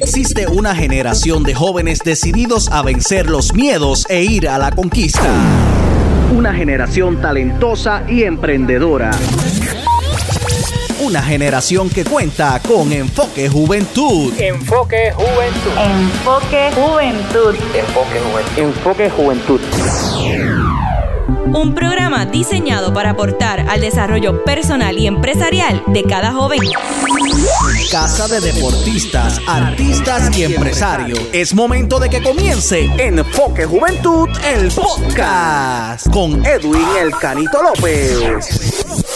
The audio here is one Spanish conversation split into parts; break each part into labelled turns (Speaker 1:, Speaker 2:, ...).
Speaker 1: Existe una generación de jóvenes decididos a vencer los miedos e ir a la conquista. Una generación talentosa y emprendedora. Una generación que cuenta con Enfoque Juventud.
Speaker 2: Enfoque Juventud.
Speaker 3: Enfoque Juventud.
Speaker 2: Enfoque Juventud. Enfoque Juventud.
Speaker 4: Un programa diseñado para aportar al desarrollo personal y empresarial de cada joven.
Speaker 1: Casa de deportistas, artistas y empresarios. Es momento de que comience Enfoque Juventud, el podcast, con Edwin El Canito López.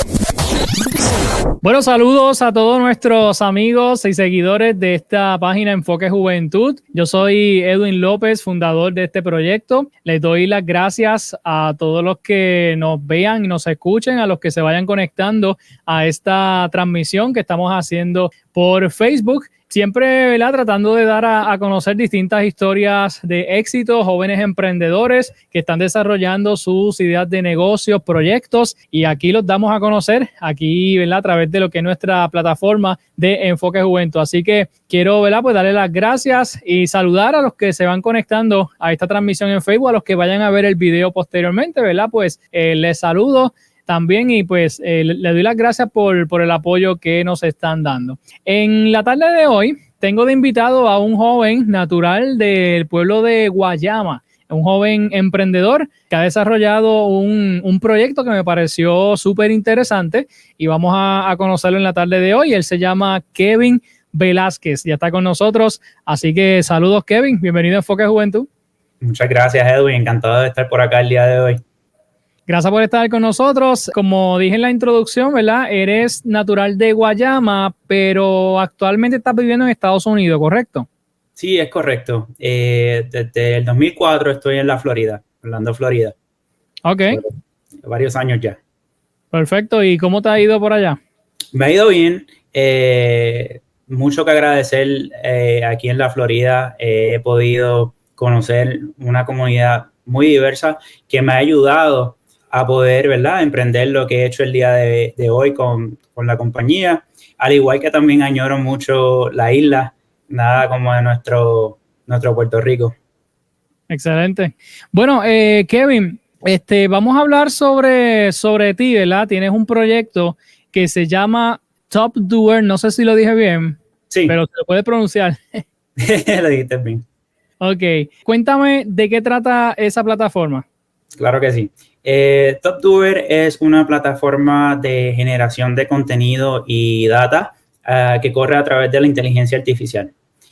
Speaker 2: Bueno, saludos a todos nuestros amigos y seguidores de esta página Enfoque Juventud. Yo soy Edwin López, fundador de este proyecto. Les doy las gracias a todos los que nos vean y nos escuchen, a los que se vayan conectando a esta transmisión que estamos haciendo por Facebook. Siempre, ¿verdad?, tratando de dar a conocer distintas historias de éxito, jóvenes emprendedores que están desarrollando sus ideas de negocios, proyectos, y aquí los damos a conocer, aquí, ¿verdad?, a través de lo que es nuestra plataforma de Enfoque Juventud. Así que quiero, ¿verdad?, pues darle las gracias y saludar a los que se van conectando a esta transmisión en Facebook, a los que vayan a ver el video posteriormente, ¿verdad? Pues les saludo también y pues le doy las gracias por el apoyo que nos están dando. En la tarde de hoy tengo de invitado a un joven natural del pueblo de Guayama, un joven emprendedor que ha desarrollado un proyecto que me pareció súper interesante y vamos a conocerlo en la tarde de hoy. Él se llama Kevin Velázquez, ya está con nosotros, así que saludos Kevin, bienvenido a Enfoque Juventud.
Speaker 5: Muchas gracias Edwin, encantado de estar por acá el día de hoy.
Speaker 2: Gracias por estar con nosotros. Como dije en la introducción, ¿verdad? Eres natural de Guayama, pero actualmente estás viviendo en Estados Unidos, ¿correcto?
Speaker 5: Sí, es correcto. Desde el 2004 estoy en la Florida, Orlando, Florida.
Speaker 2: Ok.
Speaker 5: Varios años ya.
Speaker 2: Perfecto. ¿Y cómo te ha ido por allá?
Speaker 5: Me ha ido bien. Mucho que agradecer aquí en la Florida. He podido conocer una comunidad muy diversa que me ha ayudado a poder, ¿verdad?, emprender lo que he hecho el día de hoy con la compañía, al igual que también añoro mucho la isla, nada como de nuestro Puerto Rico.
Speaker 2: Excelente. Bueno, Kevin, vamos a hablar sobre ti, ¿verdad? Tienes un proyecto que se llama Top Doer, no sé si lo dije bien,
Speaker 5: sí,
Speaker 2: pero se lo puede pronunciar.
Speaker 5: Lo dijiste bien.
Speaker 2: Ok, cuéntame de qué trata esa plataforma.
Speaker 5: Claro que sí. Top Doer es una plataforma de generación de contenido y data que corre a través de la inteligencia artificial.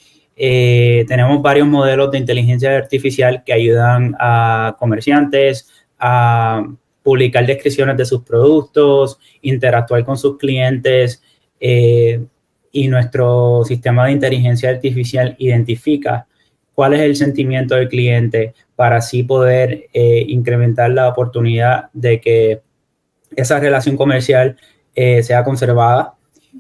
Speaker 5: Tenemos varios modelos de inteligencia artificial que ayudan a comerciantes a publicar descripciones de sus productos, interactuar con sus clientes y nuestro sistema de inteligencia artificial identifica cuál es el sentimiento del cliente para así poder incrementar la oportunidad de que esa relación comercial sea conservada.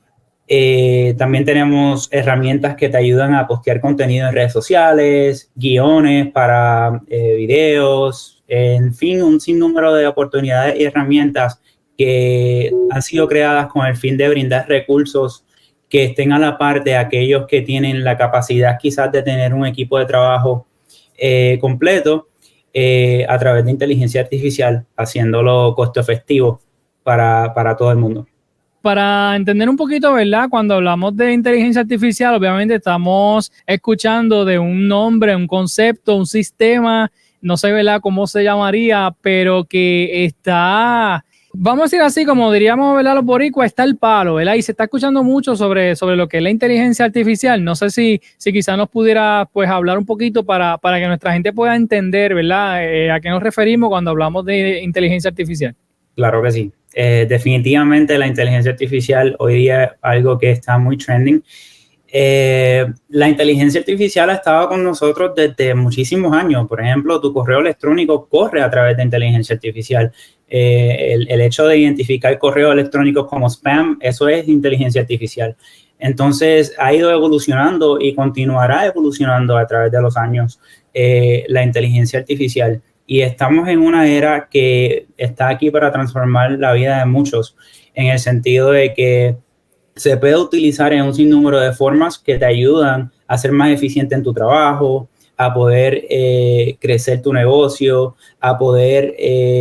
Speaker 5: También tenemos herramientas que te ayudan a postear contenido en redes sociales, guiones para videos, en fin, un sinnúmero de oportunidades y herramientas que han sido creadas con el fin de brindar recursos que estén a la par de aquellos que tienen la capacidad quizás de tener un equipo de trabajo completo a través de inteligencia artificial, haciéndolo costo efectivo para todo el mundo.
Speaker 2: Para entender un poquito, ¿verdad? Cuando hablamos de inteligencia artificial, obviamente estamos escuchando de un nombre, un concepto, un sistema, no sé, ¿verdad?, cómo se llamaría, pero que está... Vamos a decir así, como diríamos, ¿verdad?, los boricuas, está el palo, ¿verdad? Y se está escuchando mucho sobre lo que es la inteligencia artificial. No sé si quizás nos pudiera, pues, hablar un poquito para que nuestra gente pueda entender, ¿verdad?, a qué nos referimos cuando hablamos de inteligencia artificial.
Speaker 5: Claro que sí. Definitivamente la inteligencia artificial hoy día es algo que está muy trending. La inteligencia artificial ha estado con nosotros desde muchísimos años. Por ejemplo, tu correo electrónico corre a través de inteligencia artificial. El hecho de identificar correos electrónicos como spam, eso es inteligencia artificial. Entonces, ha ido evolucionando y continuará evolucionando a través de los años la inteligencia artificial. Y estamos en una era que está aquí para transformar la vida de muchos, en el sentido de que se puede utilizar en un sinnúmero de formas que te ayudan a ser más eficiente en tu trabajo, a poder crecer tu negocio, a poder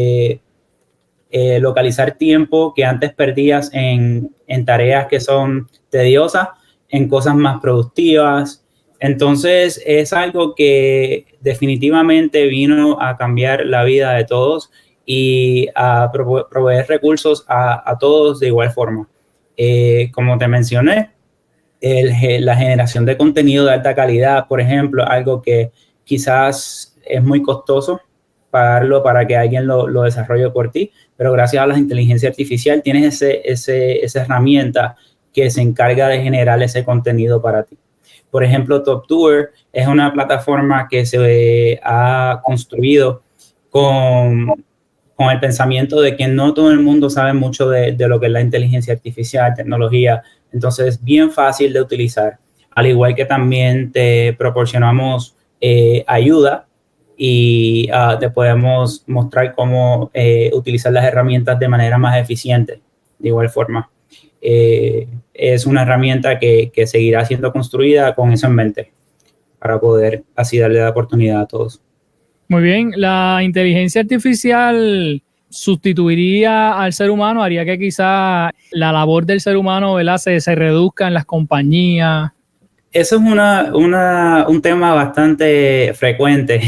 Speaker 5: localizar tiempo que antes perdías en tareas que son tediosas, en cosas más productivas. Entonces, es algo que definitivamente vino a cambiar la vida de todos y a proveer recursos a todos de igual forma. Como te mencioné, la generación de contenido de alta calidad, por ejemplo, algo que quizás es muy costoso pagarlo para que alguien lo desarrolle por ti, pero gracias a la inteligencia artificial tienes esa herramienta que se encarga de generar ese contenido para ti. Por ejemplo, TopDoer es una plataforma que se ha construido con el pensamiento de que no todo el mundo sabe mucho de lo que es la inteligencia artificial, tecnología. Entonces, es bien fácil de utilizar. Al igual que también te proporcionamos ayuda y te podemos mostrar cómo utilizar las herramientas de manera más eficiente. De igual forma, es una herramienta que seguirá siendo construida con eso en mente para poder así darle la oportunidad a todos.
Speaker 2: Muy bien, la inteligencia artificial sustituiría al ser humano, haría que quizá la labor del ser humano, ¿verdad?, se reduzca en las compañías.
Speaker 5: Eso es un tema bastante frecuente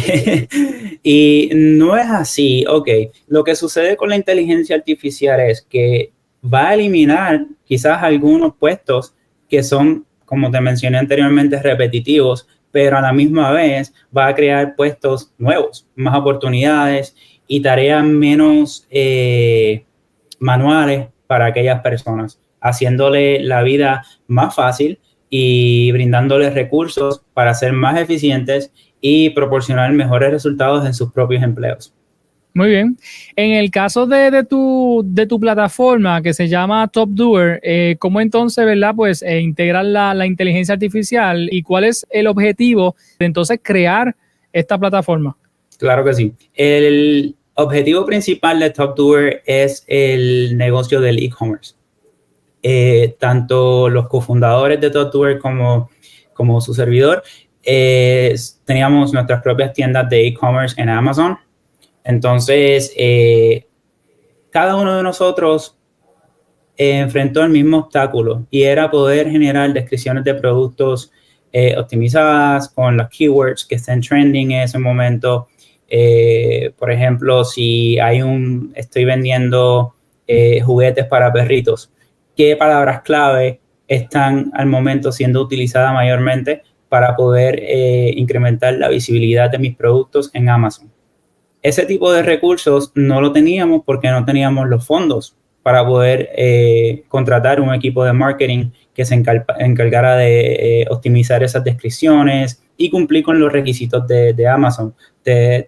Speaker 5: y no es así. Ok, lo que sucede con la inteligencia artificial es que va a eliminar quizás algunos puestos que son, como te mencioné anteriormente, repetitivos, pero a la misma vez va a crear puestos nuevos, más oportunidades y tareas menos manuales para aquellas personas, haciéndole la vida más fácil y brindándoles recursos para ser más eficientes y proporcionar mejores resultados en sus propios empleos.
Speaker 2: Muy bien. En el caso de tu plataforma que se llama TopDoer, ¿cómo entonces, verdad, pues integrar la inteligencia artificial y cuál es el objetivo de entonces crear esta plataforma?
Speaker 5: Claro que sí. El objetivo principal de TopDoer es el negocio del e-commerce. Tanto los cofundadores de TopDoer como su servidor, teníamos nuestras propias tiendas de e-commerce en Amazon. Entonces, cada uno de nosotros enfrentó el mismo obstáculo y era poder generar descripciones de productos optimizadas con los keywords que estén trending en ese momento. Por ejemplo, si estoy vendiendo juguetes para perritos, ¿qué palabras clave están al momento siendo utilizadas mayormente para poder incrementar la visibilidad de mis productos en Amazon? Ese tipo de recursos no lo teníamos porque no teníamos los fondos para poder contratar un equipo de marketing que se encargara de optimizar esas descripciones y cumplir con los requisitos de Amazon. Te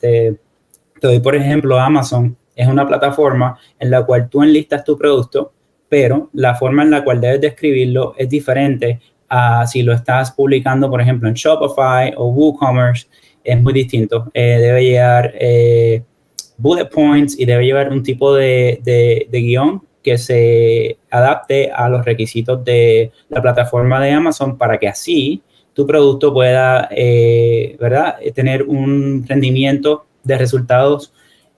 Speaker 5: doy, por ejemplo, Amazon es una plataforma en la cual tú enlistas tu producto, pero la forma en la cual debes describirlo es diferente a si lo estás publicando, por ejemplo, en Shopify o WooCommerce. Es muy distinto. Debe llevar bullet points y debe llevar un tipo de guión que se adapte a los requisitos de la plataforma de Amazon para que así tu producto pueda, ¿verdad?, tener un rendimiento de resultados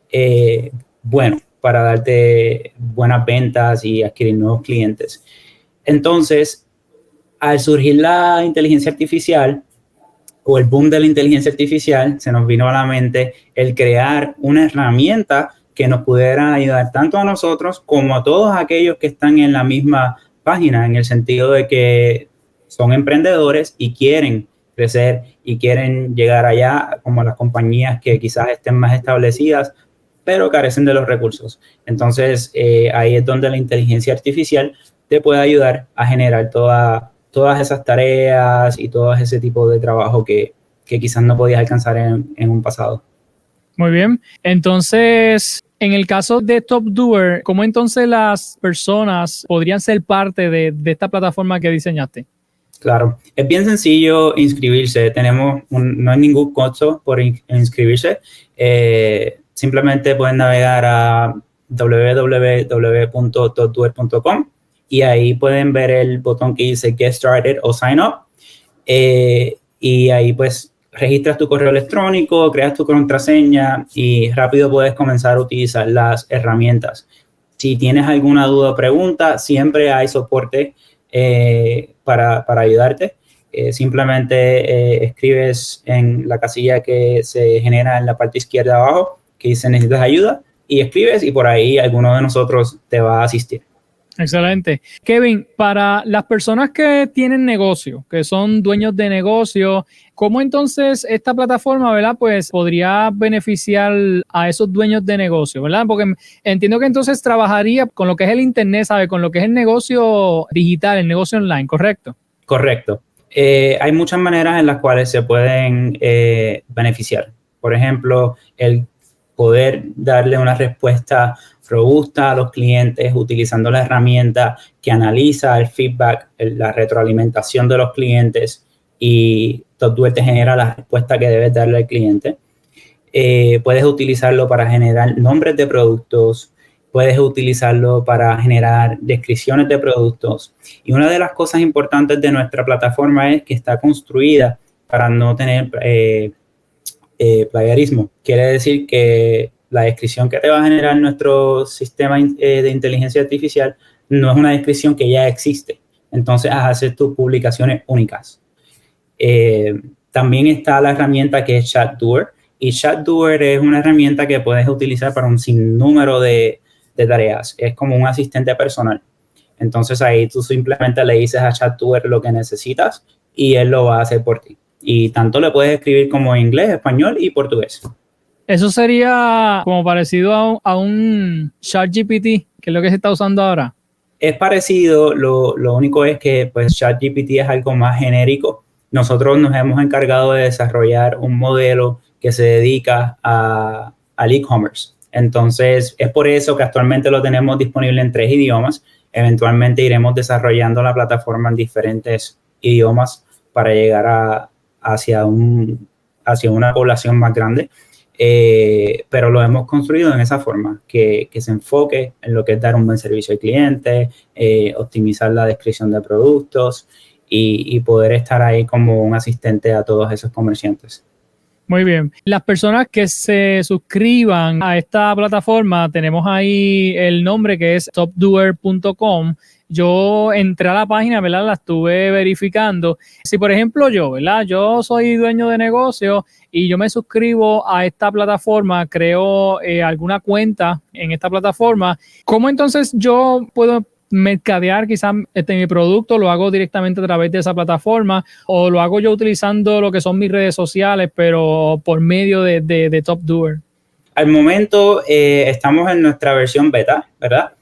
Speaker 5: bueno para darte buenas ventas y adquirir nuevos clientes. Entonces, al surgir la inteligencia artificial, o el boom de la inteligencia artificial, se nos vino a la mente el crear una herramienta que nos pudiera ayudar tanto a nosotros como a todos aquellos que están en la misma página, en el sentido de que son emprendedores y quieren crecer y quieren llegar allá, como las compañías que quizás estén más establecidas, pero carecen de los recursos. Entonces, ahí es donde la inteligencia artificial te puede ayudar a generar todas esas tareas y todo ese tipo de trabajo que quizás no podías alcanzar en un pasado.
Speaker 2: Muy bien. Entonces, en el caso de TopDoer, ¿cómo entonces las personas podrían ser parte de esta plataforma que diseñaste?
Speaker 5: Claro, es bien sencillo inscribirse. No hay ningún costo por inscribirse. Simplemente pueden navegar a www.topdoer.com y ahí pueden ver el botón que dice Get Started o Sign Up. Y ahí pues registras tu correo electrónico, creas tu contraseña y rápido puedes comenzar a utilizar las herramientas. Si tienes alguna duda o pregunta, siempre hay soporte para ayudarte. Simplemente escribes en la casilla que se genera en la parte izquierda abajo que dice necesitas ayuda y escribes y por ahí alguno de nosotros te va a asistir.
Speaker 2: Excelente. Kevin, para las personas que tienen negocio, que son dueños de negocio, ¿cómo entonces esta plataforma, verdad, pues podría beneficiar a esos dueños de negocio, verdad? Porque entiendo que entonces trabajaría con lo que es el internet, ¿sabe? Con lo que es el negocio digital, el negocio online, ¿correcto?
Speaker 5: Correcto. Hay muchas maneras en las cuales se pueden beneficiar. Por ejemplo, el poder darle una respuesta robusta a los clientes utilizando la herramienta que analiza el feedback, la retroalimentación de los clientes y TopDoer te genera la respuesta que debes darle al cliente. Puedes utilizarlo para generar nombres de productos, puedes utilizarlo para generar descripciones de productos. Y una de las cosas importantes de nuestra plataforma es que está construida para no tener plagiarismo. Quiere decir que la descripción que te va a generar nuestro sistema de inteligencia artificial no es una descripción que ya existe. Entonces, haces tus publicaciones únicas. También está la herramienta que es ChatDoer. Y ChatDoer es una herramienta que puedes utilizar para un sinnúmero de tareas. Es como un asistente personal. Entonces, ahí tú simplemente le dices a ChatDoer lo que necesitas y él lo va a hacer por ti. Y tanto le puedes escribir como en inglés, español y portugués.
Speaker 2: Eso sería como parecido a un ChatGPT, que es lo que se está usando ahora.
Speaker 5: Es parecido, lo único es que pues ChatGPT es algo más genérico. Nosotros nos hemos encargado de desarrollar un modelo que se dedica al e-commerce. Entonces, es por eso que actualmente lo tenemos disponible en 3 idiomas. Eventualmente iremos desarrollando la plataforma en diferentes idiomas para llegar hacia una población más grande. Pero lo hemos construido en esa forma, que se enfoque en lo que es dar un buen servicio al cliente, optimizar la descripción de productos y poder estar ahí como un asistente a todos esos comerciantes.
Speaker 2: Muy bien. Las personas que se suscriban a esta plataforma, tenemos ahí el nombre que es topdoer.com. Yo entré a la página, ¿verdad? La estuve verificando. Si, por ejemplo, ¿verdad? Yo soy dueño de negocio y yo me suscribo a esta plataforma, creo alguna cuenta en esta plataforma, ¿cómo entonces yo puedo mercadear quizás mi producto? ¿Lo hago directamente a través de esa plataforma o lo hago yo utilizando lo que son mis redes sociales, pero por medio de TopDoer?
Speaker 5: Al momento estamos en nuestra versión beta, ¿verdad?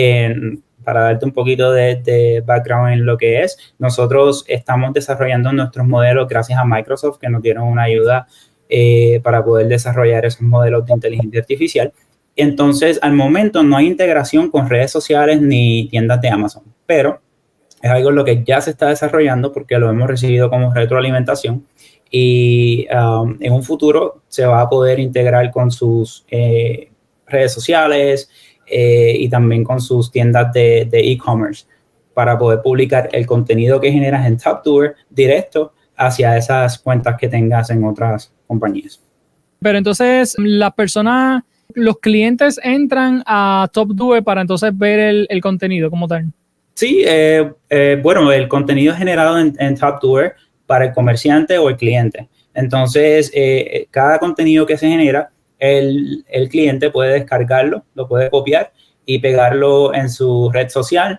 Speaker 5: Para darte un poquito de background en lo que es, nosotros estamos desarrollando nuestros modelos gracias a Microsoft, que nos dieron una ayuda para poder desarrollar esos modelos de inteligencia artificial. Entonces, al momento no hay integración con redes sociales ni tiendas de Amazon, pero es algo en lo que ya se está desarrollando porque lo hemos recibido como retroalimentación y en un futuro se va a poder integrar con sus redes sociales y también con sus tiendas de e-commerce para poder publicar el contenido que generas en TopDoer directo hacia esas cuentas que tengas en otras compañías.
Speaker 2: Pero entonces las personas, los clientes entran a TopDoer para entonces ver el contenido como tal.
Speaker 5: Sí, bueno, el contenido es generado en TopDoer para el comerciante o el cliente. Entonces, cada contenido que se genera, el cliente puede descargarlo, lo puede copiar y pegarlo en su red social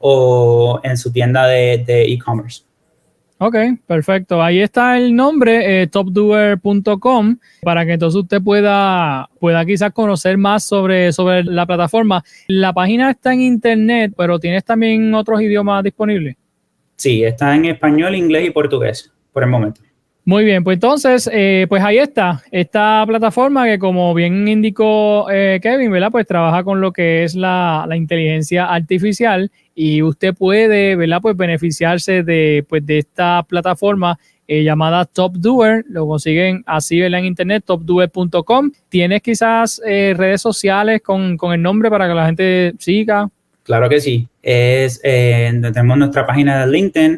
Speaker 5: o en su tienda de e-commerce.
Speaker 2: Ok, perfecto. Ahí está el nombre, topdoer.com, para que entonces usted pueda quizás conocer más sobre la plataforma. La página está en internet, pero ¿tienes también otros idiomas disponibles?
Speaker 5: Sí, está en español, inglés y portugués por el momento.
Speaker 2: Muy bien, pues entonces, pues ahí está, esta plataforma que como bien indicó Kevin, ¿verdad? Pues trabaja con lo que es la inteligencia artificial y usted puede, ¿verdad? Pues beneficiarse de esta plataforma llamada TopDoer, lo consiguen así, ¿verdad? En internet, topdoer.com. ¿Tienes quizás redes sociales con el nombre para que la gente siga?
Speaker 5: Claro que sí, tenemos nuestra página de LinkedIn,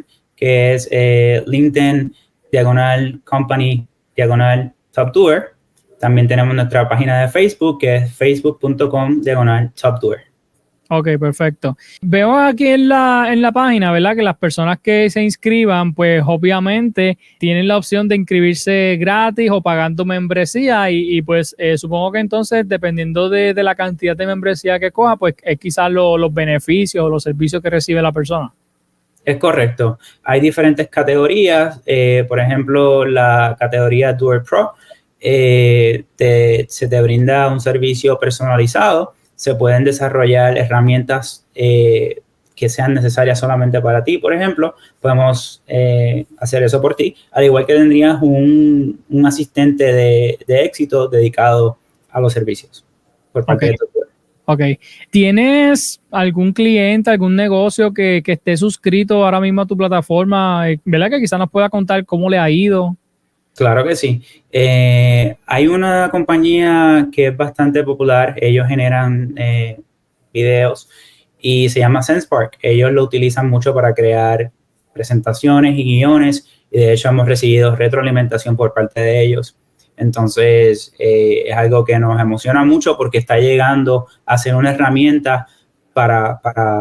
Speaker 5: que es LinkedIn, /company, /TopDoer. También tenemos nuestra página de Facebook, que es facebook.com/TopDoer.
Speaker 2: Ok, perfecto. Veo aquí en la página, ¿verdad? Que las personas que se inscriban, pues obviamente tienen la opción de inscribirse gratis o pagando membresía y pues supongo que entonces dependiendo de la cantidad de membresía que coja, pues es quizás los beneficios o los servicios que recibe la persona.
Speaker 5: Es correcto. Hay diferentes categorías. Por ejemplo, la categoría Doer Pro se te brinda un servicio personalizado. Se pueden desarrollar herramientas que sean necesarias solamente para ti, por ejemplo. Podemos hacer eso por ti. Al igual que tendrías un asistente de éxito dedicado a los servicios por parte de tu Doer.
Speaker 2: Ok. ¿Tienes algún cliente, algún negocio que esté suscrito ahora mismo a tu plataforma? ¿Verdad que quizás nos pueda contar cómo le ha ido?
Speaker 5: Claro que sí. Hay una compañía que es bastante popular. Ellos generan videos y se llama SensePark. Ellos lo utilizan mucho para crear presentaciones y guiones y de hecho hemos recibido retroalimentación por parte de ellos. Entonces, es algo que nos emociona mucho porque está llegando a ser una herramienta para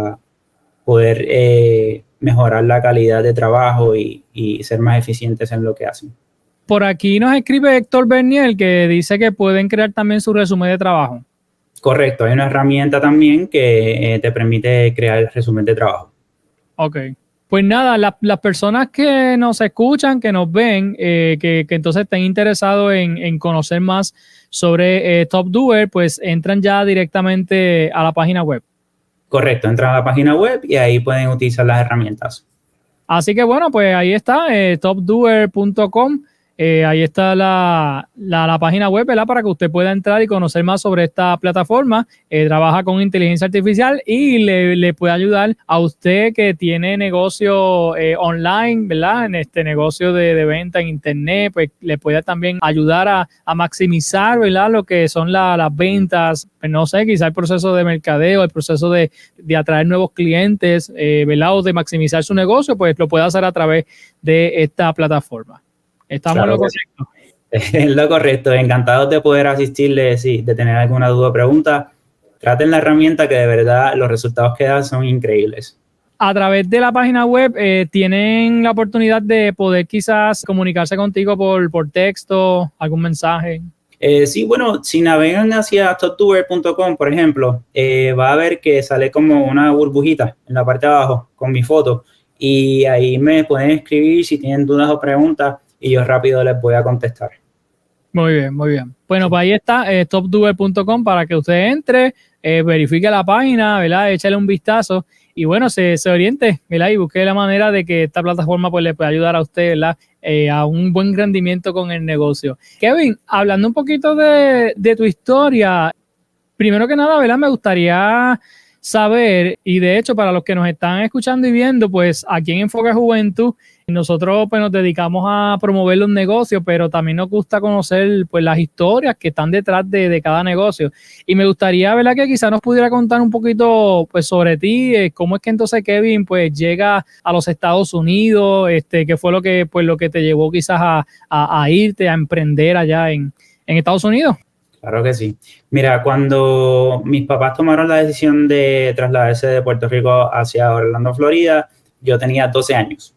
Speaker 5: poder mejorar la calidad de trabajo y ser más eficientes en lo que hacen.
Speaker 2: Por aquí nos escribe Héctor Berniel que dice que pueden crear también su resumen de trabajo.
Speaker 5: Correcto, hay una herramienta también que te permite crear el resumen de trabajo.
Speaker 2: Ok. Pues nada, las personas que nos escuchan, que nos ven, que entonces estén interesados en conocer más sobre TopDoer, pues entran ya directamente a la página web.
Speaker 5: Correcto, entran a la página web y ahí pueden utilizar las herramientas.
Speaker 2: Así que bueno, pues ahí está, topdoer.com. Ahí está la página web, ¿verdad? Para que usted pueda entrar y conocer más sobre esta plataforma. Trabaja con inteligencia artificial y le puede ayudar a usted que tiene negocio online, ¿verdad? En este negocio de venta en internet, pues le puede también ayudar a maximizar, ¿verdad? Lo que son las ventas, pues no sé, quizá el proceso de mercadeo, el proceso de atraer nuevos clientes, ¿verdad? O de maximizar su negocio, pues lo puede hacer a través de esta plataforma. ¿Estamos en lo correcto?
Speaker 5: Es lo correcto. Encantados de poder asistirles, sí, de tener alguna duda o pregunta. Traten la herramienta que de verdad los resultados que da son increíbles.
Speaker 2: A través de la página web tienen la oportunidad de poder quizás comunicarse contigo por texto, algún mensaje.
Speaker 5: Sí, bueno, si navegan hacia topdoer.com, por ejemplo, va a ver que sale como una burbujita en la parte de abajo con mi foto y ahí me pueden escribir si tienen dudas o preguntas y yo rápido les voy a contestar.
Speaker 2: Muy bien, muy bien. Bueno, pues ahí está, topdoer.com para que usted entre, verifique la página, ¿verdad? Échale un vistazo y bueno, se oriente, ¿verdad? Y busque la manera de que esta plataforma pues le pueda ayudar a usted, ¿verdad? A un buen rendimiento con el negocio. Kevin, hablando un poquito de tu historia, primero que nada, ¿verdad? Me gustaría saber, y de hecho para los que nos están escuchando y viendo, pues aquí en Enfoque Juventud, nosotros pues nos dedicamos a promover los negocios, pero también nos gusta conocer pues las historias que están detrás de cada negocio. Y me gustaría, ¿verdad? Que quizás nos pudiera contar un poquito pues sobre ti, cómo es que entonces Kevin pues llega a los Estados Unidos, qué fue lo que te llevó quizás a irte, a emprender allá en Estados Unidos.
Speaker 5: Claro que sí. Mira, cuando mis papás tomaron la decisión de trasladarse de Puerto Rico hacia Orlando, Florida, yo tenía 12 años.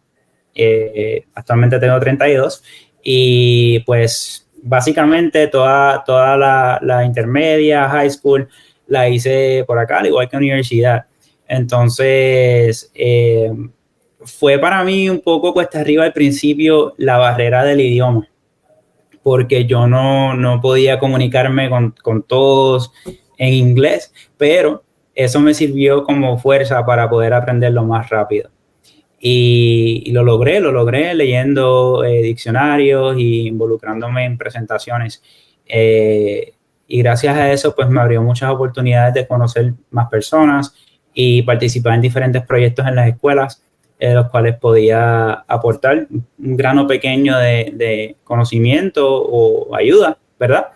Speaker 5: Actualmente tengo 32 y pues básicamente toda la intermedia, high school, la hice por acá, al igual que universidad. Entonces, fue para mí un poco cuesta arriba al principio la barrera del idioma, porque yo no podía comunicarme con todos en inglés, pero eso me sirvió como fuerza para poder aprenderlo más rápido. Y lo logré leyendo diccionarios y involucrándome en presentaciones. Y gracias a eso, pues me abrió muchas oportunidades de conocer más personas y participar en diferentes proyectos en las escuelas, los cuales podía aportar un grano pequeño de conocimiento o ayuda, ¿verdad?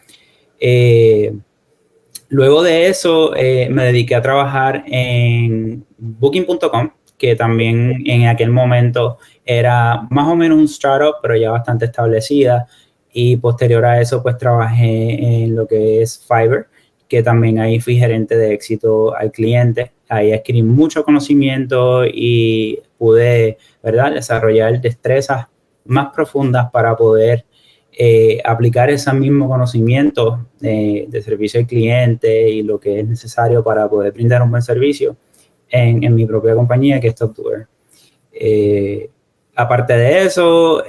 Speaker 5: Luego de eso, me dediqué a trabajar en Booking.com, que también en aquel momento era más o menos un startup, pero ya bastante establecida. Y posterior a eso, pues trabajé en lo que es Fiverr, que también ahí fui gerente de éxito al cliente. Ahí adquirí mucho conocimiento y pude, ¿verdad?, desarrollar destrezas más profundas para poder aplicar ese mismo conocimiento de servicio al cliente y lo que es necesario para poder brindar un buen servicio en mi propia compañía, que es TopDoer. Aparte de eso,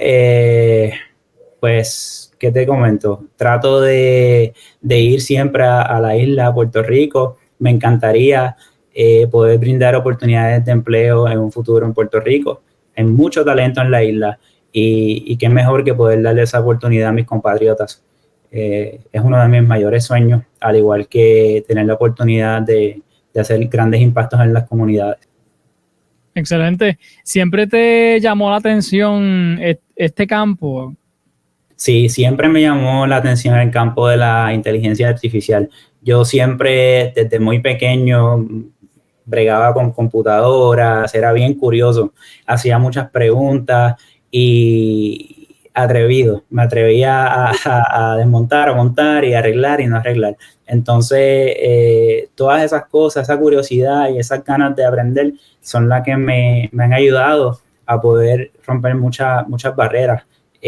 Speaker 5: pues, ¿qué te comento? Trato de ir siempre a la isla, a Puerto Rico. Me encantaría poder brindar oportunidades de empleo en un futuro en Puerto Rico. Hay mucho talento en la isla y qué mejor que poder darle esa oportunidad a mis compatriotas. Es uno de mis mayores sueños, al igual que tener la oportunidad de hacer grandes impactos en las comunidades.
Speaker 2: Excelente. ¿Siempre te llamó la atención este campo?
Speaker 5: Sí, siempre me llamó la atención el campo de la inteligencia artificial. Yo siempre, desde muy pequeño, bregaba con computadoras, era bien curioso, hacía muchas preguntas y atrevido. Me atrevía a desmontar, a montar y arreglar y no arreglar. Entonces, todas esas cosas, esa curiosidad y esas ganas de aprender son las que me han ayudado a poder romper muchas barreras.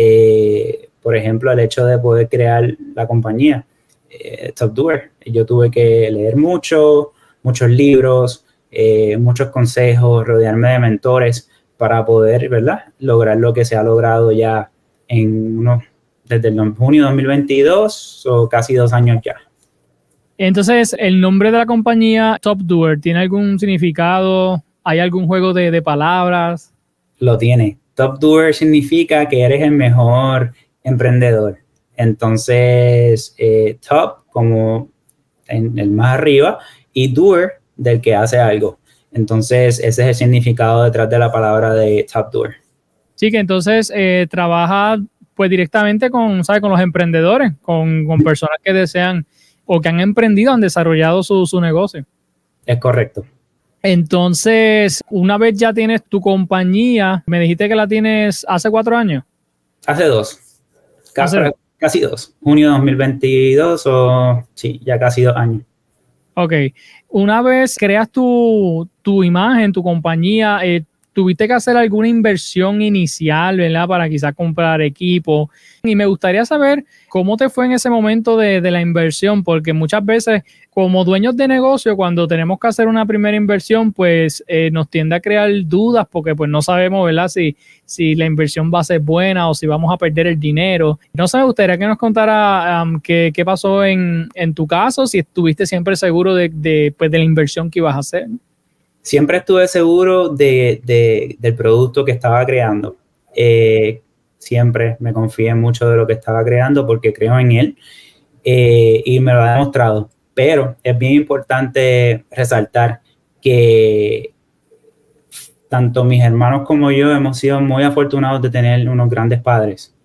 Speaker 5: Por ejemplo, el hecho de poder crear la compañía TopDoer. Yo tuve que leer muchos libros, muchos consejos, rodearme de mentores para poder, ¿verdad?, lograr lo que se ha logrado ya desde el junio de 2022 o casi 2 años ya.
Speaker 2: Entonces, ¿el nombre de la compañía TopDoer tiene algún significado? ¿Hay algún juego de palabras?
Speaker 5: Lo tiene. TopDoer significa que eres el mejor emprendedor. Entonces, top como en el más arriba y doer del que hace algo. Entonces, ese es el significado detrás de la palabra de TopDoer.
Speaker 2: Sí, que entonces trabaja pues directamente con los emprendedores, con personas que desean o que han emprendido, han desarrollado su negocio.
Speaker 5: Es correcto.
Speaker 2: Entonces, una vez ya tienes tu compañía, me dijiste que la tienes hace 4 años.
Speaker 5: Hace 2. Casi 2. Junio de 2022 sí, ya casi 2 años.
Speaker 2: Ok. Una vez creas tu imagen, tu compañía, ¿tuviste que hacer alguna inversión inicial, ¿verdad?, para quizás comprar equipo? Y me gustaría saber cómo te fue en ese momento de la inversión, porque muchas veces como dueños de negocio, cuando tenemos que hacer una primera inversión, pues nos tiende a crear dudas porque pues no sabemos, ¿verdad?, si la inversión va a ser buena o si vamos a perder el dinero. No sé, me gustaría que nos contara qué pasó en tu caso, si estuviste siempre seguro de la inversión que ibas a hacer.
Speaker 5: Siempre estuve seguro del producto que estaba creando. Siempre me confié mucho de lo que estaba creando porque creo en él y me lo ha demostrado. Pero es bien importante resaltar que tanto mis hermanos como yo hemos sido muy afortunados de tener unos grandes padres.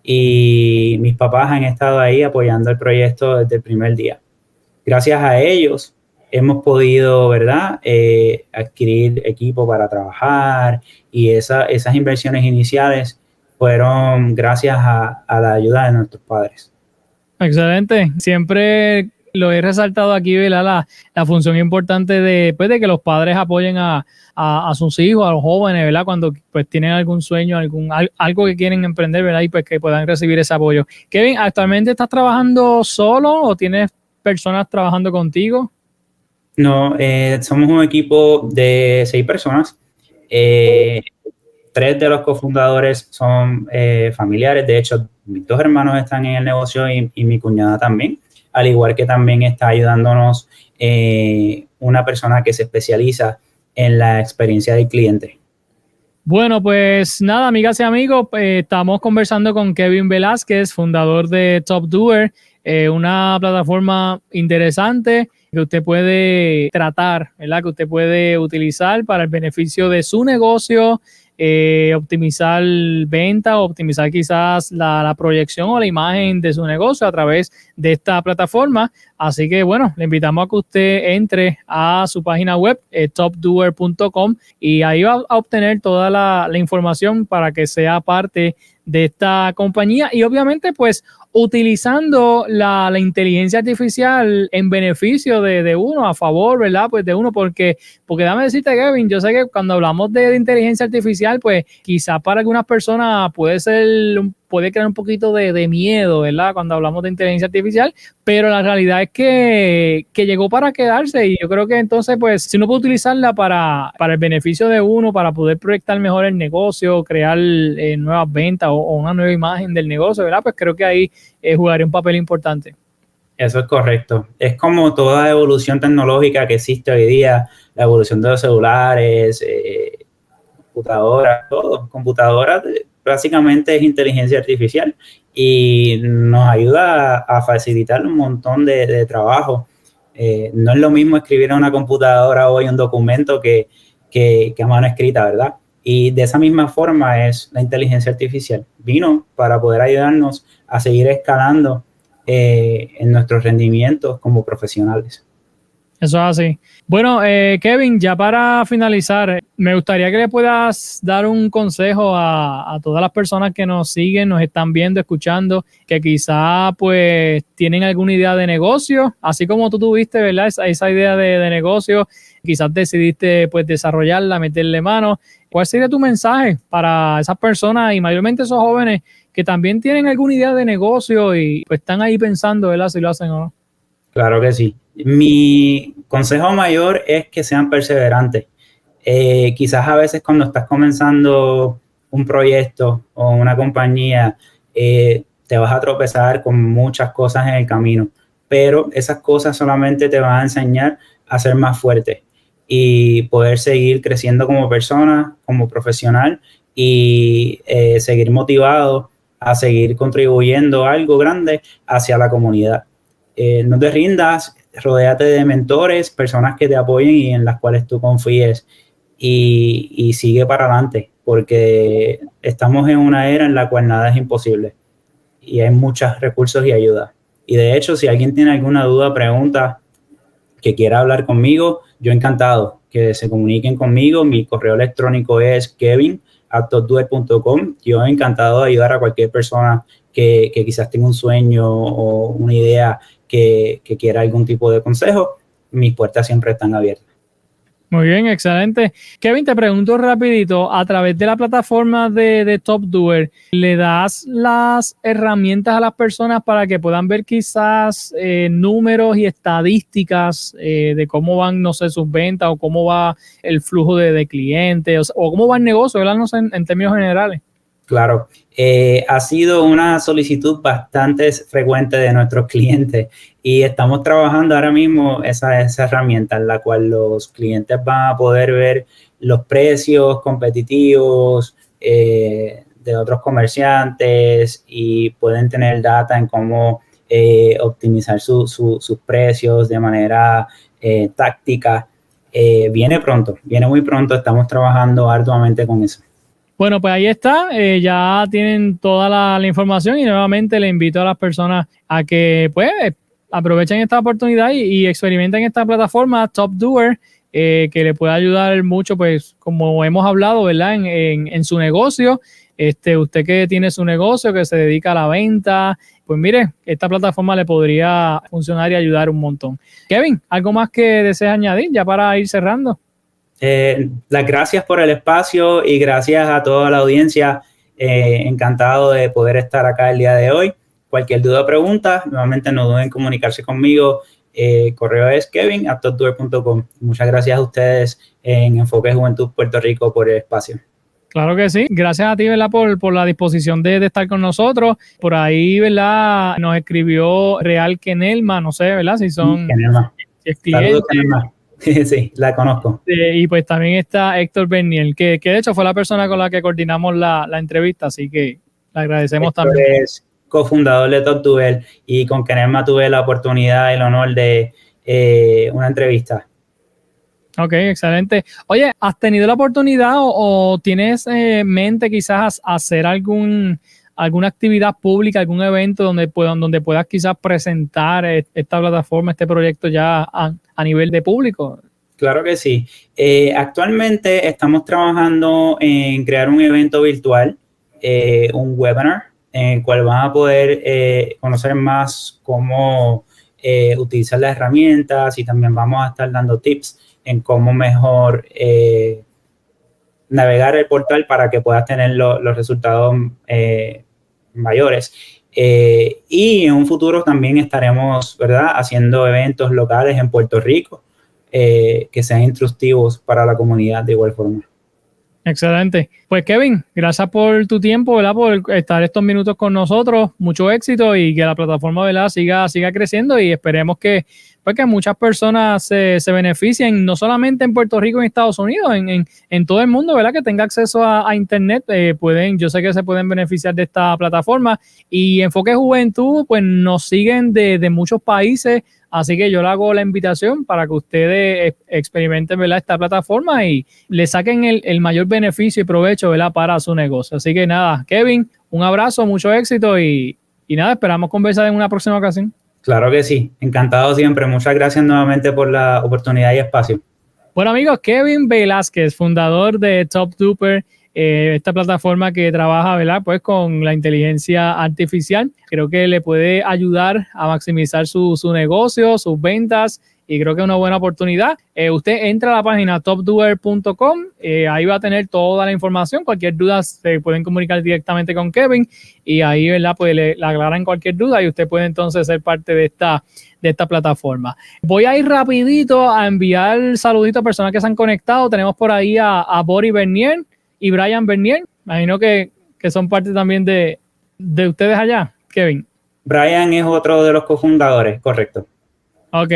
Speaker 5: Y mis papás han estado ahí apoyando el proyecto desde el primer día. Gracias a ellos hemos podido, ¿verdad?, adquirir equipo para trabajar y esas inversiones iniciales fueron gracias a la ayuda de nuestros padres.
Speaker 2: Excelente. Siempre lo he resaltado aquí, ¿verdad?, la función importante de que los padres apoyen a sus hijos, a los jóvenes, ¿verdad?, cuando pues tienen algún sueño, algo que quieren emprender, ¿verdad?, y pues que puedan recibir ese apoyo. Kevin, ¿actualmente estás trabajando solo o tienes personas trabajando contigo?
Speaker 5: No, somos un equipo de 6 personas. 3 de los cofundadores son familiares. De hecho, mis 2 hermanos están en el negocio y mi cuñada también. Al igual que también está ayudándonos una persona que se especializa en la experiencia del cliente.
Speaker 2: Bueno, pues nada, amigas y amigos, estamos conversando con Kevin Velázquez, fundador de TopDoer, una plataforma interesante que usted puede tratar, ¿verdad?, que usted puede utilizar para el beneficio de su negocio, optimizar ventas, optimizar quizás la proyección o la imagen de su negocio a través de esta plataforma. Así que bueno, le invitamos a que usted entre a su página web, topdoer.com, y ahí va a obtener toda la información para que sea parte de esta compañía y obviamente pues utilizando la inteligencia artificial en beneficio de uno, a favor, ¿verdad? Pues de uno, porque déjame decirte, Kevin, yo sé que cuando hablamos de inteligencia artificial, pues quizás para algunas personas puede crear un poquito de miedo, ¿verdad? Cuando hablamos de inteligencia artificial, pero la realidad es que llegó para quedarse y yo creo que entonces, pues, si uno puede utilizarla para el beneficio de uno, para poder proyectar mejor el negocio, crear nuevas ventas o una nueva imagen del negocio, ¿verdad? Pues creo que ahí jugaría un papel importante.
Speaker 5: Eso es correcto. Es como toda evolución tecnológica que existe hoy día, la evolución de los celulares, computadoras, básicamente es inteligencia artificial y nos ayuda a facilitar un montón de trabajo. No es lo mismo escribir en una computadora hoy un documento que a mano escrita, ¿verdad? Y de esa misma forma es la inteligencia artificial. Vino para poder ayudarnos a seguir escalando en nuestros rendimientos como profesionales.
Speaker 2: Eso es así. Bueno, Kevin, ya para finalizar, me gustaría que le puedas dar un consejo a todas las personas que nos siguen, nos están viendo, escuchando, que quizá pues tienen alguna idea de negocio, así como tú tuviste, ¿verdad? Esa idea de negocio, quizás decidiste pues desarrollarla, meterle mano. ¿Cuál sería tu mensaje para esas personas y mayormente esos jóvenes que también tienen alguna idea de negocio y pues están ahí pensando, ¿verdad? Si lo hacen o no.
Speaker 5: Claro que sí. Mi consejo mayor es que sean perseverantes. Quizás a veces cuando estás comenzando un proyecto o una compañía, te vas a tropezar con muchas cosas en el camino, pero esas cosas solamente te van a enseñar a ser más fuerte y poder seguir creciendo como persona, como profesional y seguir motivado a seguir contribuyendo algo grande hacia la comunidad. No te rindas, rodéate de mentores, personas que te apoyen y en las cuales tú confíes y sigue para adelante, porque estamos en una era en la cual nada es imposible y hay muchos recursos y ayuda. Y de hecho, si alguien tiene alguna duda, pregunta, que quiera hablar conmigo, yo encantado que se comuniquen conmigo. Mi correo electrónico es kevin@topdoer.com. Yo encantado de ayudar a cualquier persona que quizás tenga un sueño o una idea que quiera algún tipo de consejo. Mis puertas siempre están abiertas.
Speaker 2: Muy bien, excelente. Kevin, te pregunto rapidito, a través de la plataforma de TopDoer, ¿le das las herramientas a las personas para que puedan ver quizás números y estadísticas de cómo van, no sé, sus ventas o cómo va el flujo de clientes o cómo va el negocio, ¿verdad? No sé, en términos generales.
Speaker 5: Claro, ha sido una solicitud bastante frecuente de nuestros clientes y estamos trabajando ahora mismo esa herramienta en la cual los clientes van a poder ver los precios competitivos de otros comerciantes y pueden tener data en cómo optimizar sus precios de manera táctica. Viene muy pronto, estamos trabajando arduamente con eso.
Speaker 2: Bueno, pues ahí está, ya tienen toda la información y nuevamente le invito a las personas a que pues aprovechen esta oportunidad y experimenten esta plataforma TopDoer, que le puede ayudar mucho, pues como hemos hablado, ¿verdad? En su negocio, usted que tiene su negocio, que se dedica a la venta, pues mire, esta plataforma le podría funcionar y ayudar un montón. Kevin, ¿algo más que deseas añadir ya para ir cerrando?
Speaker 5: Las gracias por el espacio y gracias a toda la audiencia. Encantado de poder estar acá el día de hoy. Cualquier duda o pregunta, nuevamente no duden en comunicarse conmigo. Correo es kevin@topdoer.com. Muchas gracias a ustedes en Enfoque Juventud Puerto Rico por el espacio.
Speaker 2: Claro que sí. Gracias a ti, ¿verdad? Por la disposición de estar con nosotros. Por ahí, ¿verdad? Nos escribió Real Kenelma, no sé, ¿verdad? Si son...
Speaker 5: Kenelma.
Speaker 2: Si es cliente.
Speaker 5: Saludos, Kenelma. Sí, la conozco.
Speaker 2: Y pues también está Héctor Berniel, que de hecho fue la persona con la que coordinamos la entrevista, así que le agradecemos
Speaker 5: Héctor
Speaker 2: también.
Speaker 5: Es cofundador de TopDoer y con Kenelma tuve la oportunidad y el honor de una entrevista.
Speaker 2: Ok, excelente. Oye, ¿has tenido la oportunidad o tienes mente quizás hacer alguna actividad pública, algún evento donde puedas quizás presentar esta plataforma, este proyecto ya a nivel de público?
Speaker 5: Claro que sí. Actualmente estamos trabajando en crear un evento virtual, un webinar, en el cual van a poder conocer más cómo utilizar las herramientas, y también vamos a estar dando tips en cómo mejor navegar el portal para que puedas tener los resultados mayores. Y en un futuro también estaremos, ¿verdad?, haciendo eventos locales en Puerto Rico que sean instructivos para la comunidad de igual forma.
Speaker 2: Excelente. Pues Kevin, gracias por tu tiempo, ¿verdad?, por estar estos minutos con nosotros. Mucho éxito y que la plataforma, ¿verdad?, siga creciendo, y esperemos que muchas personas se beneficien, no solamente en Puerto Rico y en Estados Unidos, en todo el mundo, ¿verdad?, que tenga acceso a Internet. Yo sé que se pueden beneficiar de esta plataforma, y Enfoque Juventud pues nos siguen de muchos países. Así que yo le hago la invitación para que ustedes experimenten, ¿verdad?, esta plataforma y le saquen el mayor beneficio y provecho, ¿verdad?, para su negocio. Así que nada, Kevin, un abrazo, mucho éxito y nada, esperamos conversar en una próxima ocasión. Claro que sí, encantado siempre. Muchas gracias nuevamente por la oportunidad y espacio. Bueno, amigos, Kevin Velázquez, fundador de TopDuper, esta plataforma que trabaja, ¿verdad?, pues con la inteligencia artificial. Creo que le puede ayudar a maximizar su negocio, sus ventas, y creo que es una buena oportunidad. Usted entra a la página topdoer.com, ahí va a tener toda la información. Cualquier duda se pueden comunicar directamente con Kevin, y ahí, ¿verdad?, pues le aclaran cualquier duda y usted puede entonces ser parte de esta plataforma. Voy a ir rapidito a enviar saluditos a personas que se han conectado. Tenemos por ahí a Boris Bernier y Brian Bernier. Imagino que son parte también de ustedes allá, Kevin. Brian es otro de los cofundadores, correcto. Ok.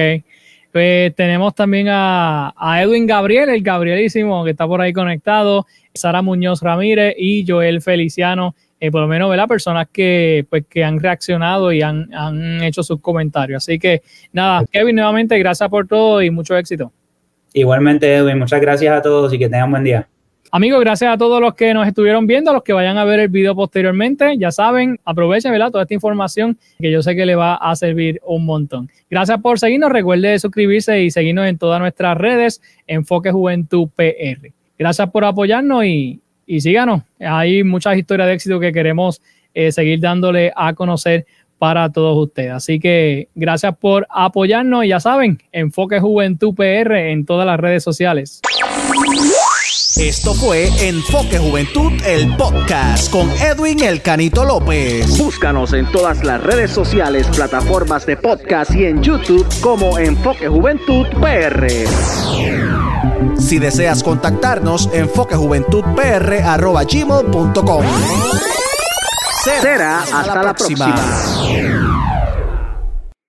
Speaker 2: Pues tenemos también a Edwin Gabriel, el Gabrielísimo, que está por ahí conectado, Sara Muñoz Ramírez y Joel Feliciano, por lo menos, ¿verdad?, personas que han reaccionado y han hecho sus comentarios. Así que nada, Kevin, nuevamente gracias por todo y mucho éxito. Igualmente, Edwin, muchas gracias a todos y que tengan buen día. Amigos, gracias a todos los que nos estuvieron viendo, a los que vayan a ver el video posteriormente. Ya saben, aprovechen, ¿verdad?, toda esta información que yo sé que le va a servir un montón. Gracias por seguirnos. Recuerde suscribirse y seguirnos en todas nuestras redes, Enfoque Juventud PR. Gracias por apoyarnos y síganos. Hay muchas historias de éxito que queremos seguir dándole a conocer para todos ustedes. Así que gracias por apoyarnos y ya saben, Enfoque Juventud PR en todas las redes sociales.
Speaker 1: Esto fue Enfoque Juventud, el podcast con Edwin El Canito López. Búscanos en todas las redes sociales, plataformas de podcast y en YouTube como Enfoque Juventud PR. Si deseas contactarnos, enfoquejuventudpr@gmail.com. Será hasta la próxima.